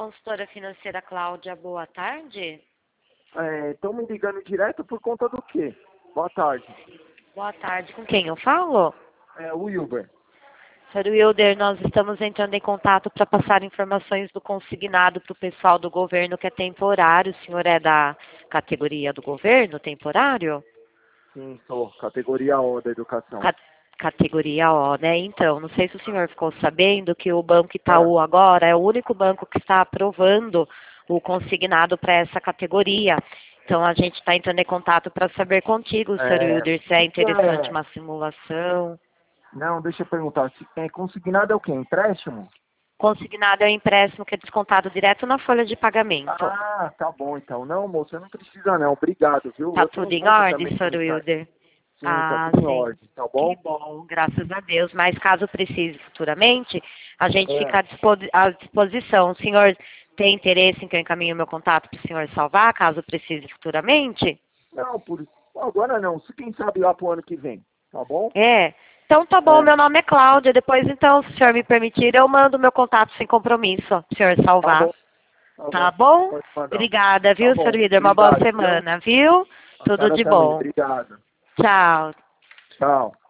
Consultora financeira Cláudia, boa tarde. Estão me ligando direto por conta do quê? Boa tarde. Boa tarde, com quem eu falo? É o Wilber. Sr. Wilder, nós estamos entrando em contato para passar informações do consignado para o pessoal do governo que é temporário. O senhor é da categoria do governo, temporário? Sim, sou. Categoria O da educação. Categoria O, né? Então, não sei se o senhor ficou sabendo que o Banco Itaú agora é o único banco que está aprovando o consignado para essa categoria. Então, a gente está entrando em contato para saber contigo, Sr. Wilder, se é interessante uma simulação. Não, deixa eu perguntar. Consignado é o quê? Empréstimo? Consignado é o empréstimo que é descontado direto na folha de pagamento. Ah, tá bom então. Não, moça, não precisa não. Obrigado, viu? Tá Eu tenho tudo em conta ordem, também Sr. com isso aí. Wilder? Sim, tá tudo em Sim. ordem, tá bom? Que bom, graças a Deus. Mas caso precise futuramente, a gente fica à disposição. O senhor tem interesse em que eu encaminhe o meu contato para o senhor salvar, caso precise futuramente? Não, agora não. Se quem sabe lá pro ano que vem, tá bom? Então tá bom, meu nome é Cláudia. Depois, então, se o senhor me permitir, eu mando meu contato sem compromisso, para o senhor salvar. Tá bom? Pode mandar. Obrigada, viu, Tá bom. Sr. Wilder? Uma boa Obrigado, semana, viu? A Tudo senhora de também. bom. Obrigado. Tchau. Tchau.